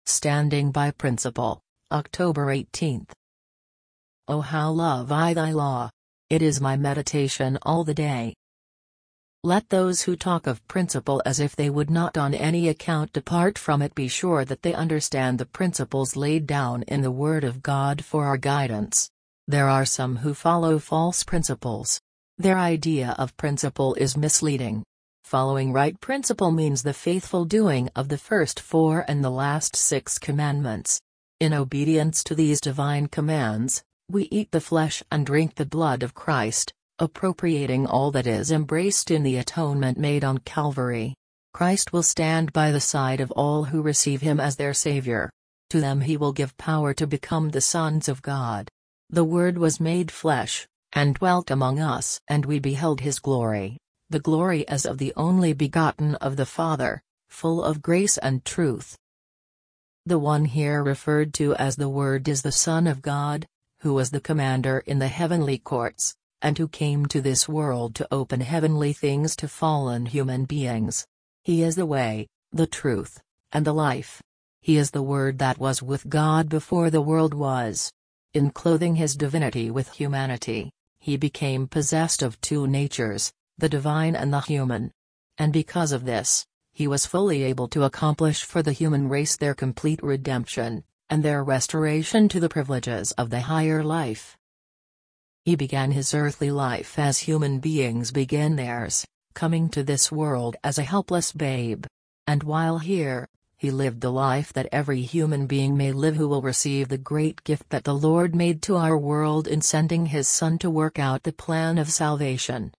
Standing by Principle, October 18. Oh, how love I thy law! It is my meditation all the day. Let those who talk of principle as if they would not on any account depart from it be sure that they understand the principles laid down in the Word of God for our guidance. There are some who follow false principles. Their idea of principle is misleading. Following right principle means the faithful doing of the first 4 and the last 6 commandments. In obedience to these divine commands, we eat the flesh and drink the blood of Christ, appropriating all that is embraced in the atonement made on Calvary. Christ will stand by the side of all who receive him as their Savior. To them he will give power to become the sons of God. The Word was made flesh, and dwelt among us, and we beheld his glory, the glory as of the only begotten of the Father, full of grace and truth. The one here referred to as the Word is the Son of God, who was the commander in the heavenly courts, and who came to this world to open heavenly things to fallen human beings. He is the way, the truth, and the life. He is the Word that was with God before the world was. In clothing his divinity with humanity, he became possessed of 2 natures, the divine and the human. And because of this, he was fully able to accomplish for the human race their complete redemption, and their restoration to the privileges of the higher life. He began his earthly life as human beings begin theirs, coming to this world as a helpless babe. And while here, he lived the life that every human being may live who will receive the great gift that the Lord made to our world in sending his Son to work out the plan of salvation.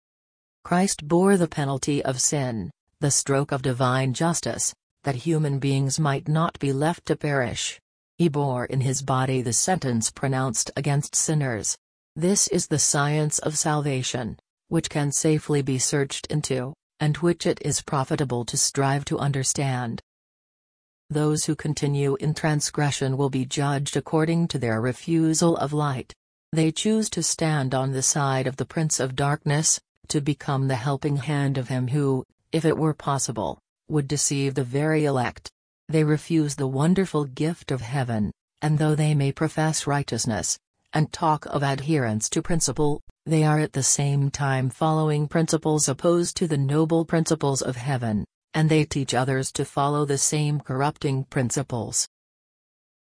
Christ bore the penalty of sin, the stroke of divine justice, that human beings might not be left to perish. He bore in his body the sentence pronounced against sinners. This is the science of salvation, which can safely be searched into, and which it is profitable to strive to understand. Those who continue in transgression will be judged according to their refusal of light. They choose to stand on the side of the Prince of Darkness, to become the helping hand of him who, if it were possible, would deceive the very elect. They refuse the wonderful gift of heaven, and though they may profess righteousness, and talk of adherence to principle, they are at the same time following principles opposed to the noble principles of heaven, and they teach others to follow the same corrupting principles.